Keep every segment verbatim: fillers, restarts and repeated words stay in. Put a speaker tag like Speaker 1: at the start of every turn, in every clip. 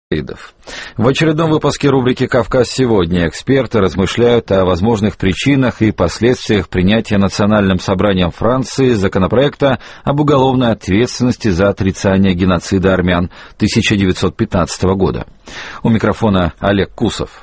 Speaker 1: В очередном выпуске рубрики «Кавказ сегодня» эксперты размышляют о возможных причинах и последствиях принятия Национальным собранием Франции законопроекта об уголовной ответственности за отрицание геноцида армян тысяча девятьсот пятнадцатого года. У микрофона Олег Кусов.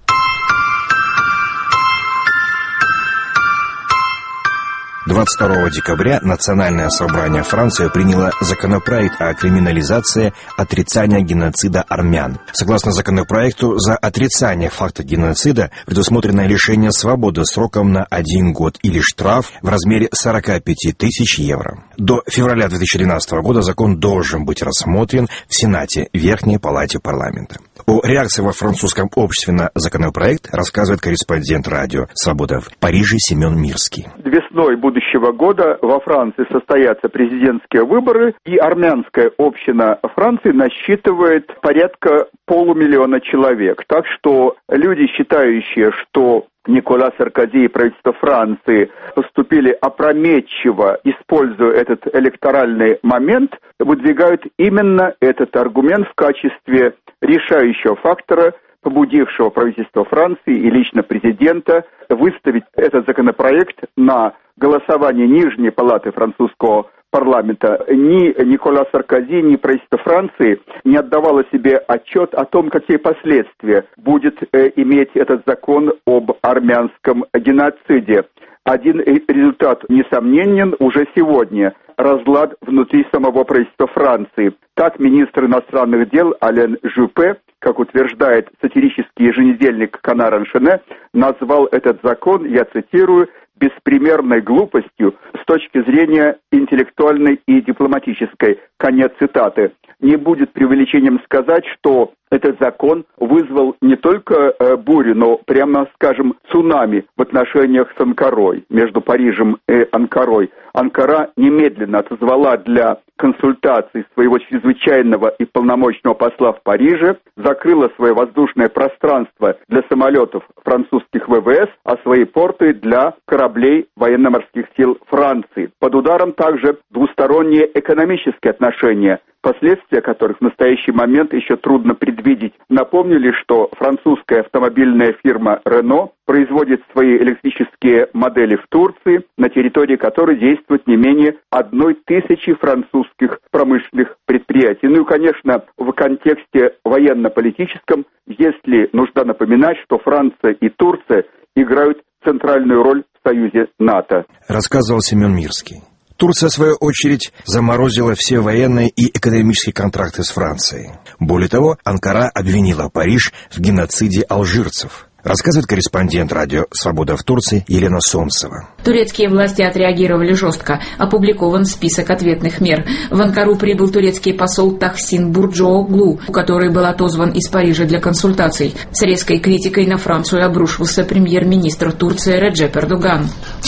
Speaker 2: двадцать второго декабря Национальное собрание Франции приняло законопроект о криминализации отрицания геноцида армян. Согласно законопроекту, за отрицание факта геноцида предусмотрено лишение свободы сроком на один год или штраф в размере сорок пять тысяч евро. До февраля две тысячи двенадцатого года закон должен быть рассмотрен в Сенате, Верхней палате парламента. О реакции во французском обществе на законопроект рассказывает корреспондент радио «Свобода» в Париже Семен Мирский.
Speaker 3: Весной будущего года во Франции состоятся президентские выборы, и армянская община Франции насчитывает порядка полумиллиона человек. Так что люди, считающие, что Никола Саркози и правительство Франции поступили опрометчиво, используя этот электоральный момент, выдвигают именно этот аргумент в качестве решающего фактора, побудившего правительство Франции и лично президента выставить этот законопроект на голосование Нижней палаты французского парламента. Ни Никола Саркози, ни правительство Франции не отдавало себе отчет о том, какие последствия будет э, иметь этот закон об армянском геноциде. Один результат несомненен уже сегодня – разлад внутри самого правительства Франции. Так министр иностранных дел Ален Жюпе, как утверждает сатирический еженедельник Канар Аншене, назвал этот закон, я цитирую, беспримерной глупостью с точки зрения интеллектуальной и дипломатической. Конец цитаты. Не будет преувеличением сказать, что этот закон вызвал не только э, бурю, но, прямо скажем, цунами в отношениях с Анкарой, между Парижем и Анкарой. Анкара немедленно отозвала для консультаций своего чрезвычайного и полномочного посла в Париже, закрыла свое воздушное пространство для самолетов французских ВВС, а свои порты для кораблей военно-морских сил Франции. Под ударом также двусторонние экономические отношения, последствия которых в настоящий момент еще трудно предвидеть. Напомнили, что французская автомобильная фирма Renault производит свои электрические модели в Турции, на территории которой действует не менее одной тысячи французских промышленных предприятий. Ну и, конечно, в контексте военно-политическом, если нужно напоминать, что Франция и Турция играют центральную роль в союзе НАТО.
Speaker 2: Рассказывал Семен Мирский. Турция, в свою очередь, заморозила все военные и экономические контракты с Францией. Более того, Анкара обвинила Париж в геноциде алжирцев. Рассказывает корреспондент радио «Свобода» в Турции Елена Сомцева.
Speaker 4: Турецкие власти отреагировали жестко. Опубликован список ответных мер. В Анкару прибыл турецкий посол Тахсин Бурджооглу, который был отозван из Парижа для консультаций. С резкой критикой на Францию обрушился премьер-министр Турции Реджеп Эрдоган.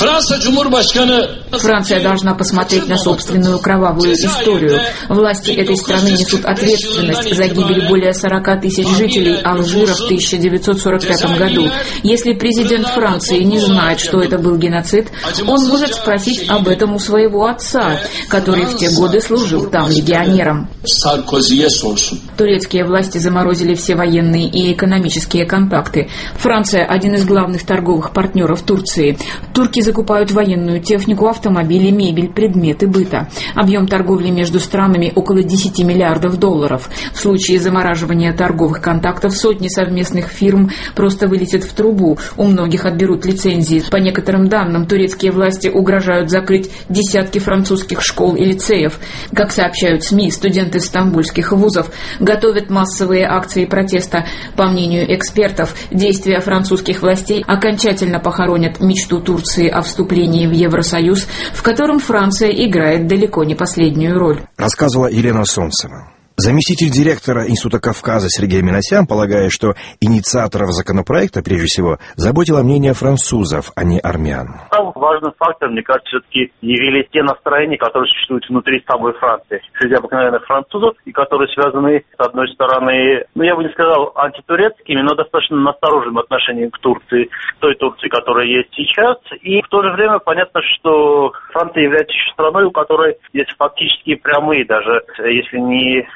Speaker 4: Франция должна посмотреть на собственную кровавую историю. Власти этой страны несут ответственность за гибель более сорока тысяч жителей Алжира в тысяча девятьсот сорок пятом году. Если президент Франции не знает, что это был геноцид, он может спросить об этом у своего отца, который в те годы служил там легионером. Турецкие власти заморозили все военные и экономические контакты. Франция – один из главных торговых партнеров Турции. Турки закупают военную технику, автомобили, мебель, предметы быта. Объем торговли между странами около десяти миллиардов долларов. В случае замораживания торговых контактов сотни совместных фирм просто вылетят в трубу. У многих отберут лицензии. По некоторым данным, турецкие власти угрожают закрыть десятки французских школ и лицеев. Как сообщают СМИ, студенты стамбульских вузов готовят массовые акции протеста. По мнению экспертов, действия французских властей окончательно похоронят мечту Турции о вступлении в Евросоюз, в котором Франция играет далеко не последнюю роль.
Speaker 2: Рассказывала Елена Солнцева. Заместитель директора Института Кавказа Сергей Минасян полагает, что инициаторов законопроекта, прежде всего, заботило мнение французов, а не армян.
Speaker 5: Самый важный фактор, мне кажется, все-таки явились те настроения, которые существуют внутри самой Франции, среди обыкновенных французов, и которые связаны, с одной стороны, ну, я бы не сказал антитурецкими, но достаточно настороженным отношением к Турции, к той Турции, которая есть сейчас. И в то же время понятно, что Франция является еще страной, у которой есть фактически прямые, даже если не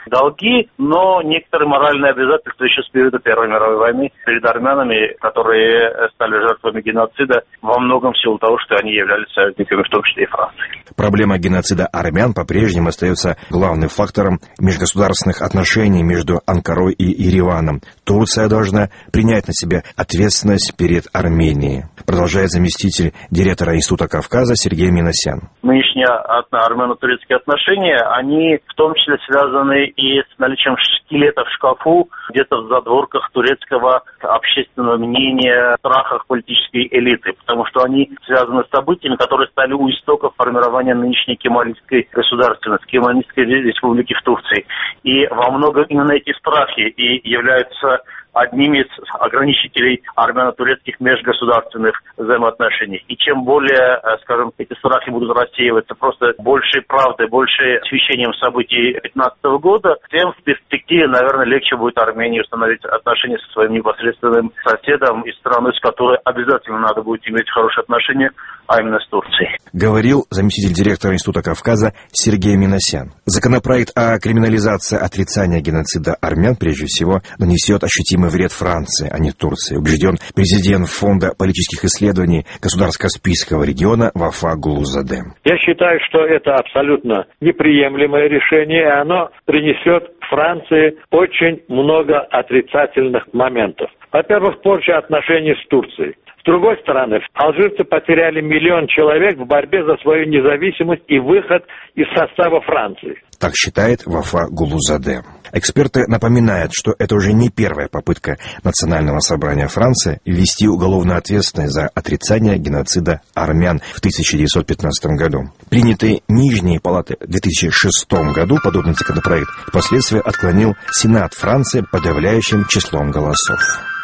Speaker 5: долги, но некоторые моральные обязательства еще с периода Первой мировой войны перед армянами, которые стали жертвами геноцида, во многом в силу того, что они являлись союзниками, в том числе и Франции.
Speaker 2: Проблема геноцида армян по-прежнему остается главным фактором межгосударственных отношений между Анкарой и Ереваном. Турция должна принять на себя ответственность перед Арменией, продолжает заместитель директора Института Кавказа Сергей Минасян.
Speaker 5: Нынешние армяно-турецкие отношения, они в том числе связаны и с наличием скелета в шкафу, где-то в задворках турецкого общественного мнения, страхах политической элиты, потому что они связаны с событиями, которые стали у истоков формирования нынешней кемалистской государственности, кемалистской республики в Турции. И во многом именно эти страхи и являются одними из ограничителей армяно-турецких межгосударственных взаимоотношений. И чем более, скажем, эти страхи будут рассеиваться просто большей правдой, большей освещением событий две тысячи пятнадцатого года, тем в перспективе, наверное, легче будет Армении установить отношения со своим непосредственным соседом и страной, с которой обязательно надо будет иметь хорошие отношения, а именно с Турцией.
Speaker 2: Говорил заместитель директора Института Кавказа Сергей Минасян. Законопроект о криминализации отрицания геноцида армян, прежде всего, нанесет ощутимый вред Франции, а не Турции, убежден президент Фонда политических исследований Государско-Каспийского региона Вафа Гулузаде.
Speaker 6: Я считаю, что это абсолютно неприемлемое решение, и оно принесет Франции очень много отрицательных моментов. Во-первых, порча отношений с Турцией. С другой стороны, алжирцы потеряли миллион человек в борьбе за свою независимость и выход из состава Франции.
Speaker 2: Так считает Вафа Гулузаде. Эксперты напоминают, что это уже не первая попытка Национального собрания Франции ввести уголовную ответственность за отрицание геноцида армян в тысяча девятьсот пятнадцатом году. Принятый Нижней палатой в две тысячи шестом году подобный законопроект впоследствии отклонил Сенат Франции подавляющим числом голосов.